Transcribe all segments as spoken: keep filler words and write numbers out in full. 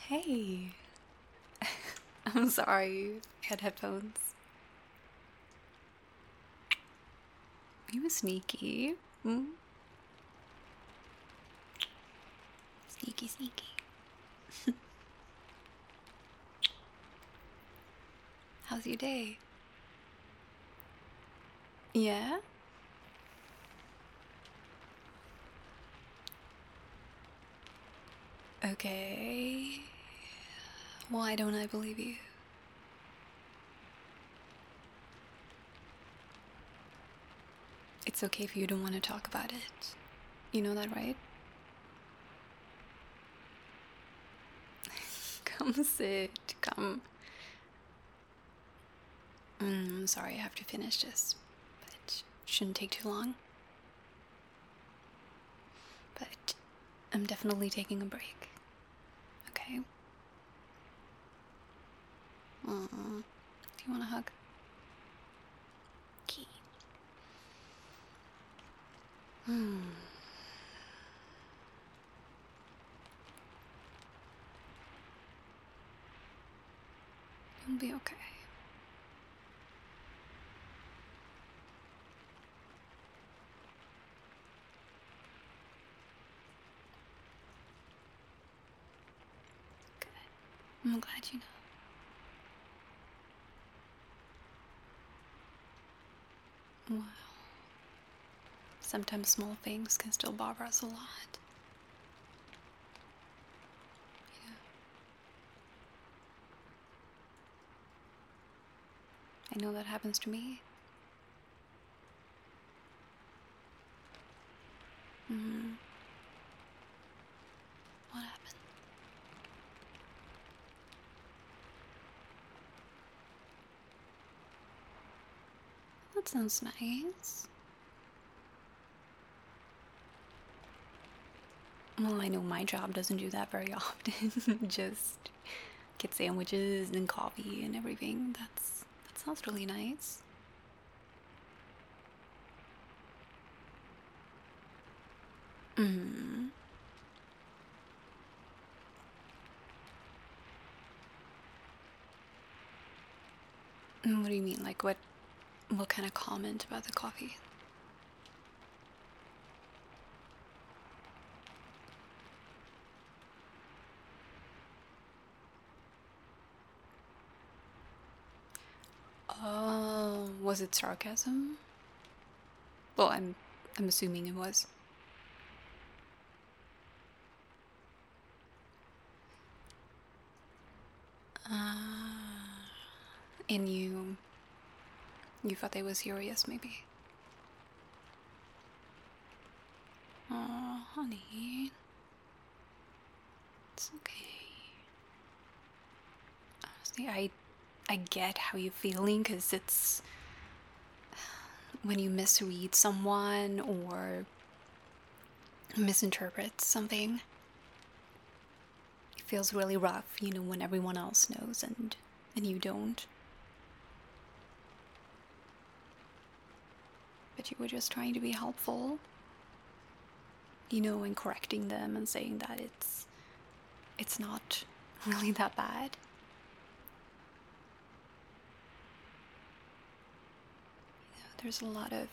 Hey. I'm sorry. I had headphones. You were sneaky. Hmm? Sneaky, sneaky. How's your day? Yeah? Okay. Why don't I believe you? It's okay if you don't want to talk about it. You know that, right? Come sit. Come. Mm, sorry, I have to finish this. But it shouldn't take too long. But I'm definitely taking a break. Okay? Mm. Do you want a hug? Okay. Hmm. You'll be okay. Good. I'm glad you know. Wow. Sometimes small things can still bother us a lot. Yeah. I know that happens to me. Hmm. What happened? That sounds nice. Well, I know my job doesn't do that very often. Just get sandwiches and coffee and everything. That's that sounds really nice. Hmm. What do you mean? Like what? What kind of comment about the coffee? Oh, was it sarcasm? Well, I'm I'm assuming it was. Uh, and you you thought they was serious, maybe? Oh, honey, it's okay. Honestly, I I get how you're feeling, because it's when you misread someone or misinterpret something, it feels really rough, you know, when everyone else knows and and you don't. But you were just trying to be helpful, you know, and correcting them and saying that it's it's not really that bad. You know, there's a lot of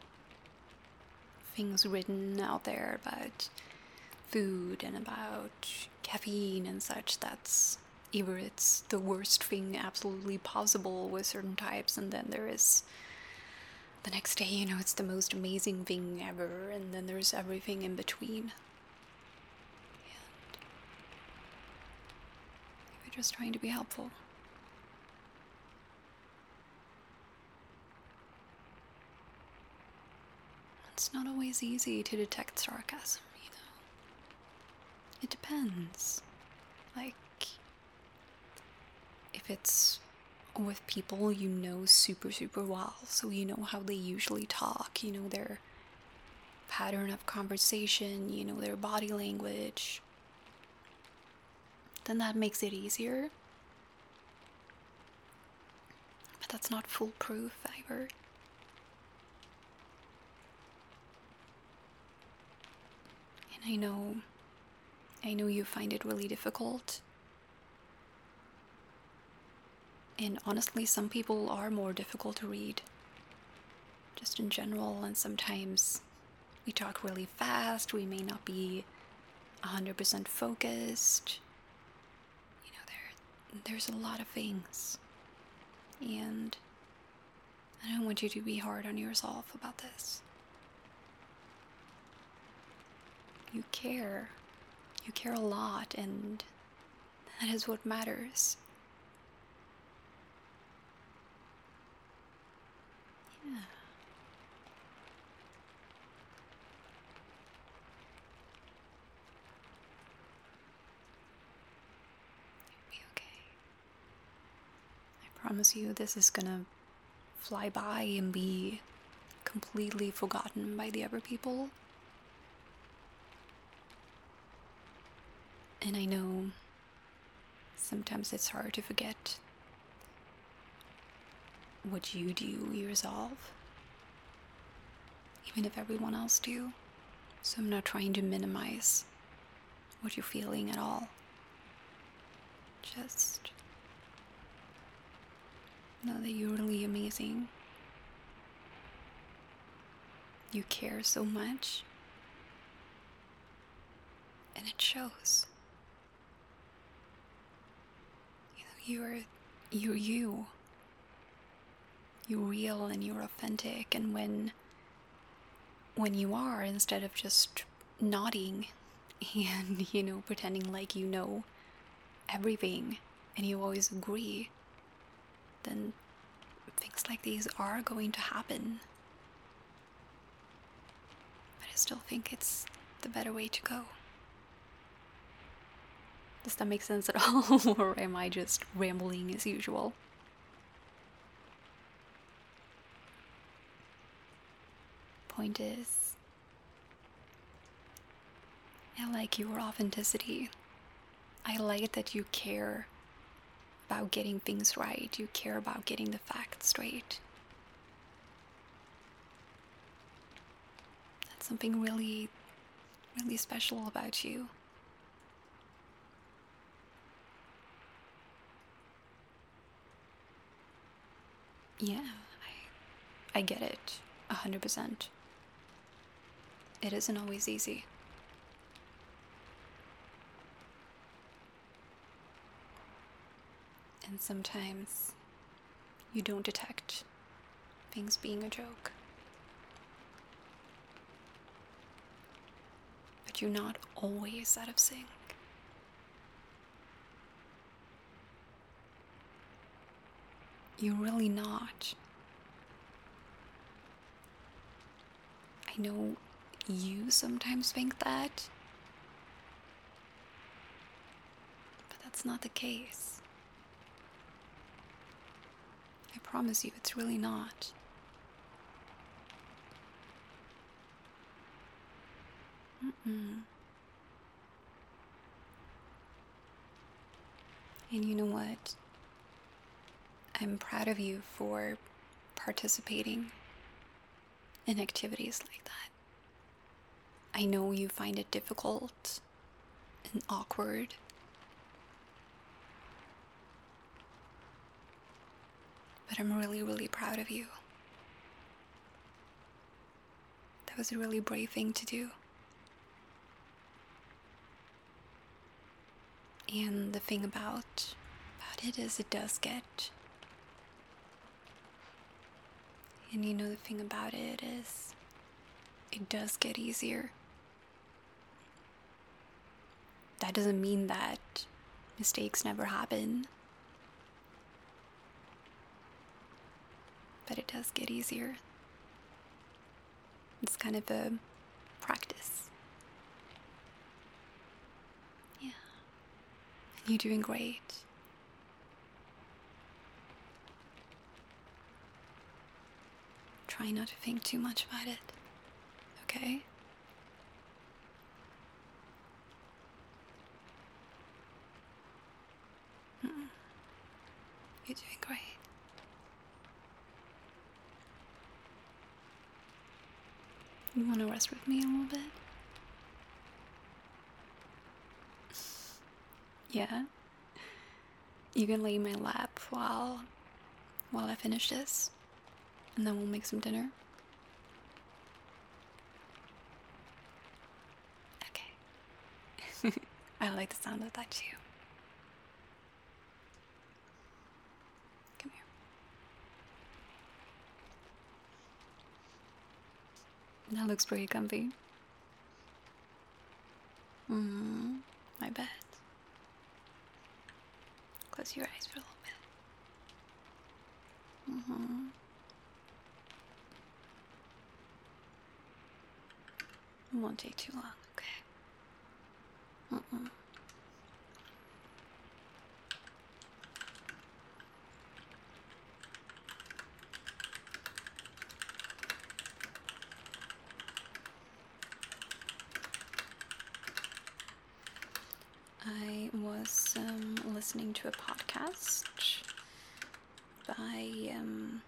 things written out there about food and about caffeine and such that's either it's the worst thing absolutely possible with certain types, and then there is the next day, you know, it's the most amazing thing ever, and then there's everything in between. And we're just trying to be helpful. It's not always easy to detect sarcasm, you know. It depends. Like, if it's with people you know super, super well, so you know how they usually talk, you know their pattern of conversation, you know their body language, then that makes it easier. But that's not foolproof either. And I know, I know you find it really difficult And honestly, some people are more difficult to read, just in general, and sometimes we talk really fast, we may not be one hundred percent focused. You know, there, there's a lot of things. And I don't want you to be hard on yourself about this. You care. You care a lot, and that is what matters. Yeah. You'll be okay. I promise you, this is gonna fly by and be completely forgotten by the other people. And I know sometimes it's hard to forget what you do yourself, even if everyone else do. So I'm not trying to minimize what you're feeling at all. Just know that you're really amazing. You care so much, and it shows. You know, you're you're you. You're real and you're authentic, and when when you are, instead of just nodding and, you know, pretending like you know everything and you always agree, then things like these are going to happen. But I still think it's the better way to go. Does that make sense at all? Or am I just rambling as usual? Point is, I like your authenticity. I like that you care about getting things right. You care about getting the facts straight. That's something really, really special about you. Yeah, I, I get it, a hundred percent. It isn't always easy. And sometimes you don't detect things being a joke. But you're not always out of sync. You're really not. I know you sometimes think that, but that's not the case. I promise you, it's really not. Mm-mm. And you know what? I'm proud of you for participating in activities like that. I know you find it difficult and awkward. But I'm really, really proud of you. That was a really brave thing to do. And the thing about about it is it does get. And you know the thing about it is it does get easier. That doesn't mean that mistakes never happen. But it does get easier. It's kind of a practice. Yeah. And you're doing great. Try not to think too much about it. Okay? Mm-mm. You're doing great. You want to rest with me a little bit? Yeah? You can lay in my lap while while I finish this, and then we'll make some dinner. Okay. I like the sound of that too. Come here. That looks pretty comfy. Mm-hmm. I bet. Close your eyes for a little bit. Mm-hmm. It won't take too long, okay? Mm-mm. I was um, listening to a podcast by um,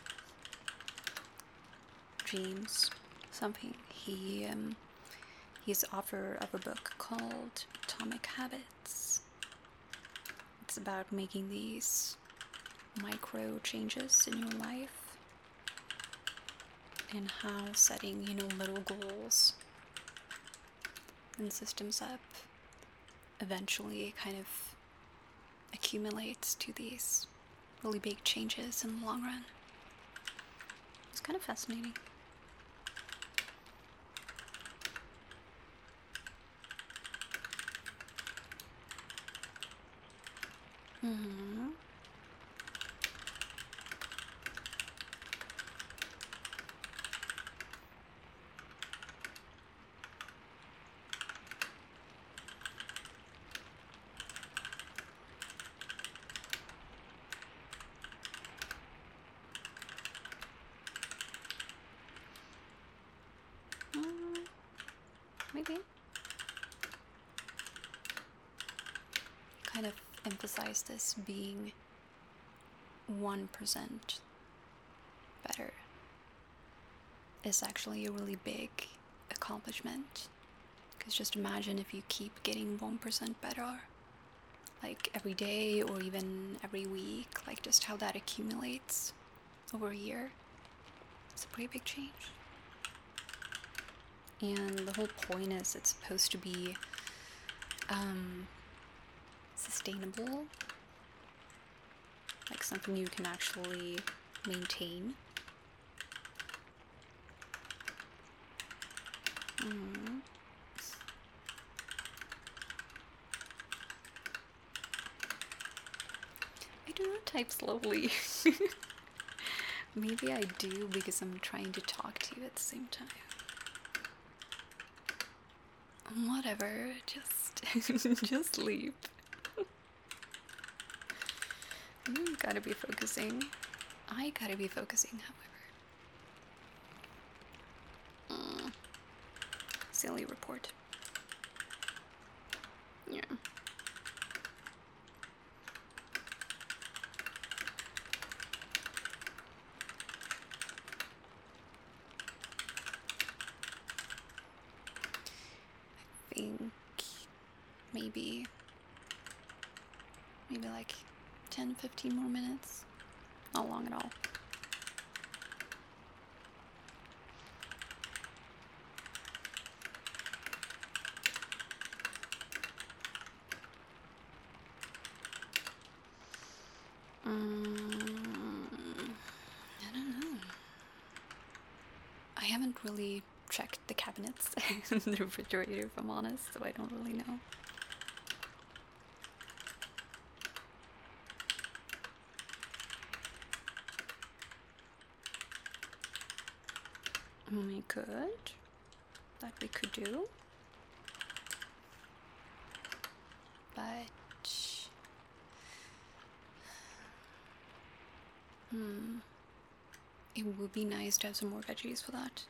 James something. He um, he's author of a book called Atomic Habits. It's about making these micro changes in your life and how setting, you know, little goals and systems up eventually kind of accumulates to these really big changes in the long run. It's kind of fascinating. Mm-hmm. Mm, maybe. Kind of emphasize this being one percent better is actually a really big accomplishment. Because just imagine if you keep getting one percent better, like every day or even every week, like just how that accumulates over a year. It's a pretty big change. And the whole point is it's supposed to be um, sustainable, like something you can actually maintain. Mm. I do not type slowly. Maybe I do because I'm trying to talk to you at the same time. Whatever, just just sleep. You gotta be focusing. I gotta be focusing, however. Mm. Silly report. Yeah. I think maybe maybe like ten fifteen more minutes. Not long at all. Um, I don't know. I haven't really checked the cabinets in the refrigerator, if I'm honest, so I don't really know. We could. That we could do. But... Hmm. It would be nice to have some more veggies for that.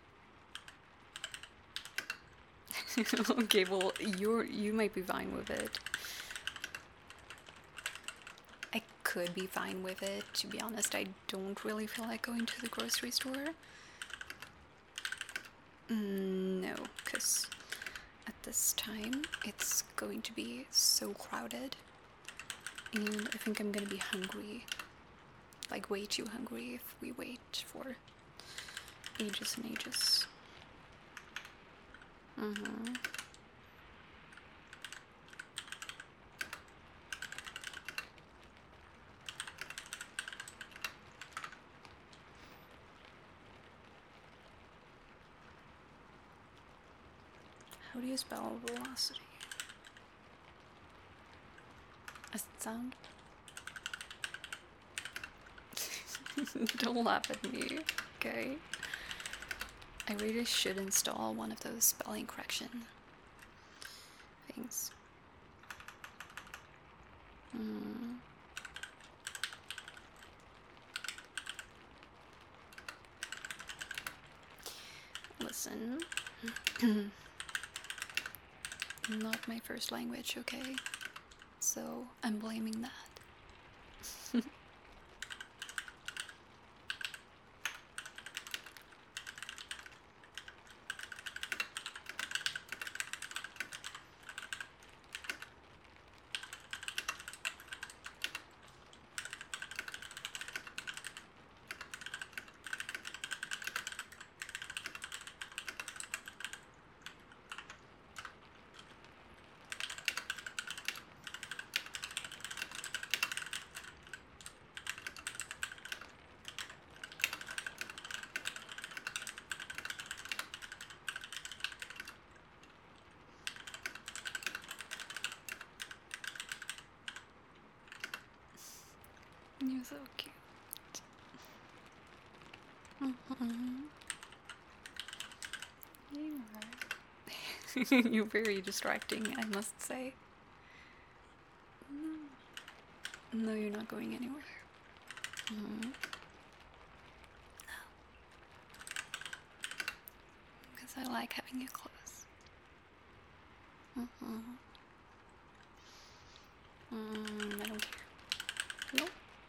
Okay, well, you're, you might be fine with it. I could be fine with it, to be honest. I don't really feel like going to the grocery store. Mm, no, because at this time it's going to be so crowded. And I think I'm gonna be hungry like way too hungry if we wait for ages and ages. Mm-hmm. How do you spell velocity? Does it sound? Don't laugh at me, okay? I really should install one of those spelling correction things. Hmm. Listen. Not my first language, okay? So I'm blaming that. You're so cute. Mm-hmm. You are. You're very distracting, I must say. No, no, you're not going anywhere. Mm-hmm. No. Because I like having you close. Mm-hmm. Mm, I don't care. Nope.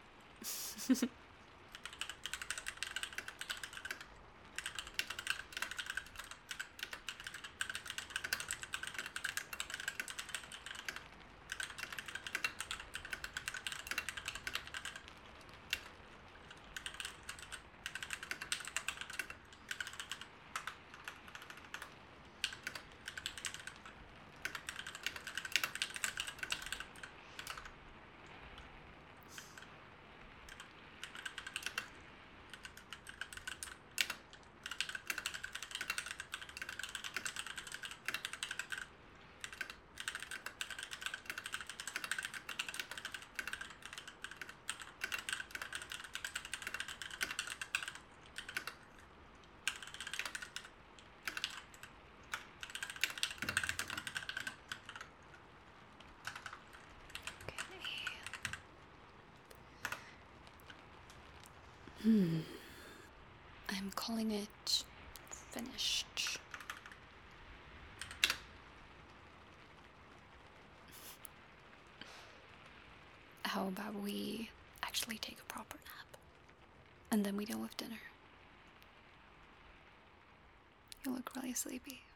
Hmm. I'm calling it finished. How about we actually take a proper nap? And then we deal with dinner. You look really sleepy.